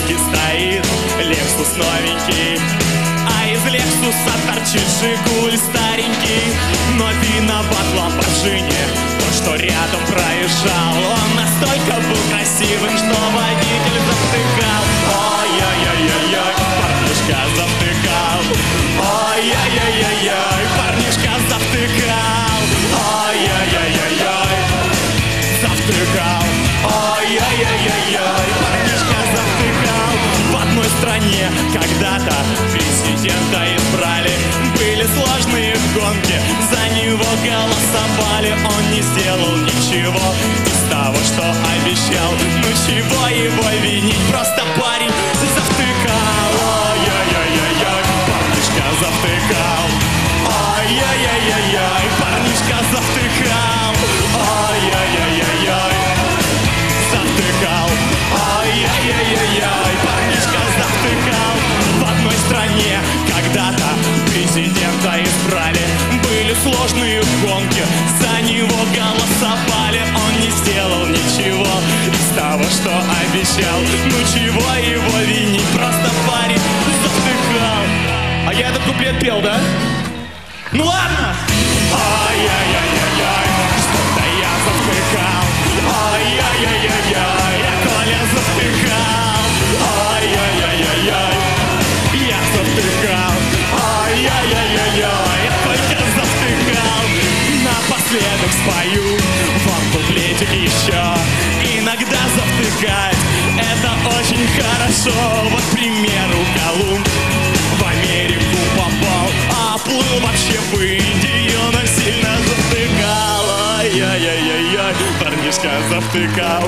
парковке стоит Лексус новенький, а из Лексуса торчит Жигуль старенький. Но виноват в Ламборджини тот, что рядом проезжал. Он настолько был красивым, что водитель завтыкал. Ой-ой-ой-ой-ой, парнишка завтыкал. Ой-ой-ой-ой-ой, парнишка завтыкал. Ой-ой-ой-ой-ой, завтыкал. Ой-ой-ой-ой-ой, парнишка завтыкал. В одной стране когда-то президента избрали. Были сложные гонки, за него голосовали. Он не сделал ничего из того, что обещал. Ну чего его винить, просто парень завтыкал. Ой-ой-ой-ой-ой, парнишка завтыкал. Ой-ой-ой-ой-ой, парнишка завтыкал. Ой-ой-ой-ой-ой, завтыкал. Ой-ой-ой-ой-ой, парнишка завтыкал. В одной стране когда-то президента избрали. Были сложные гонки, за него голосовали. Он не сделал ничего из того, что обещал. Ну чего его винить, просто парень завтыкал. А я этот куплет пел, да? Ну ладно! Ай-яй-яй-яй-яй, что-то я завтыкал. Ай-яй-яй-яй-яй, я Коля завтыкал. Ай-яй-яй-яй-яй, я завтыкал. Ай-яй-яй-яй-яй, я только завтыкал. Напоследок спою вам куплетик еще. Иногда завтыкать это очень хорошо. Вот, к примеру, Колумб в Америку попал, а плыл вообще в Индию, но сильно завтыкал. Ой-ой-ой-ой, парнишка завтыкал.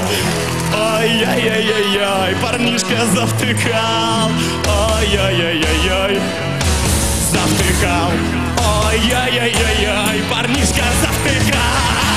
Ой-ой-ой-ой, парнишка завтыкал. Ой-ой-ой-ой, завтыкал. Ой-ой-ой-ой, парнишка завтыкал.